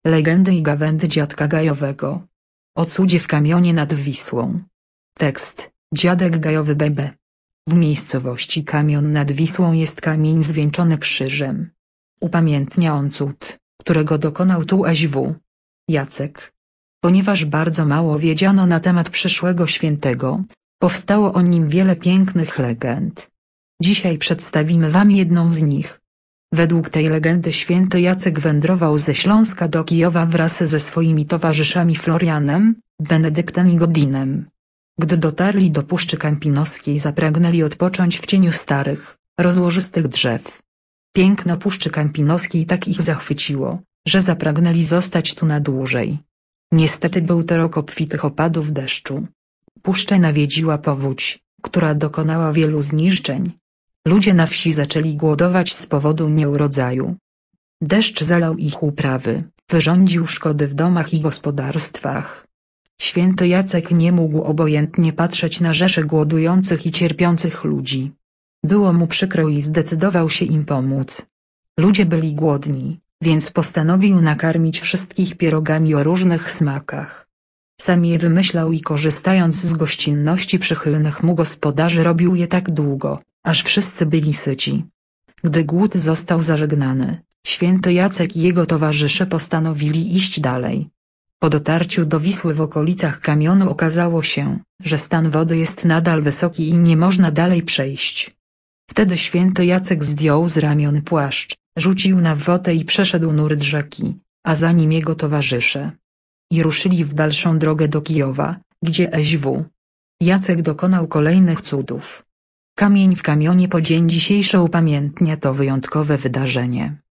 Legendy i gawędy dziadka Gajowego. O cudzie w kamionie nad Wisłą. Tekst: Dziadek Gajowy BB. W miejscowości Kamion nad Wisłą jest kamień zwieńczony krzyżem. Upamiętnia on cud, którego dokonał tu SW. Jacek. Ponieważ bardzo mało wiedziano na temat przyszłego świętego, powstało o nim wiele pięknych legend. Dzisiaj przedstawimy wam jedną z nich. Według tej legendy święty Jacek wędrował ze Śląska do Kijowa wraz ze swoimi towarzyszami Florianem, Benedyktem i Godinem. Gdy dotarli do Puszczy Kampinoskiej, zapragnęli odpocząć w cieniu starych, rozłożystych drzew. Piękno Puszczy Kampinoskiej tak ich zachwyciło, że zapragnęli zostać tu na dłużej. Niestety był to rok obfitych opadów deszczu. Puszczę nawiedziła powódź, która dokonała wielu zniszczeń. Ludzie na wsi zaczęli głodować z powodu nieurodzaju. Deszcz zalał ich uprawy, wyrządził szkody w domach i gospodarstwach. Święty Jacek nie mógł obojętnie patrzeć na rzesze głodujących i cierpiących ludzi. Było mu przykro i zdecydował się im pomóc. Ludzie byli głodni, więc postanowił nakarmić wszystkich pierogami o różnych smakach. Sam je wymyślał i korzystając z gościnności przychylnych mu gospodarzy robił je tak długo, aż wszyscy byli syci. Gdy głód został zażegnany, święty Jacek i jego towarzysze postanowili iść dalej. Po dotarciu do Wisły w okolicach Kamionu okazało się, że stan wody jest nadal wysoki i nie można dalej przejść. Wtedy święty Jacek zdjął z ramion płaszcz, rzucił na wodę i przeszedł nurt rzeki, a za nim jego towarzysze. I ruszyli w dalszą drogę do Kijowa, gdzie SW. Jacek dokonał kolejnych cudów. Kamień w kamionie po dzień dzisiejszy upamiętnia to wyjątkowe wydarzenie.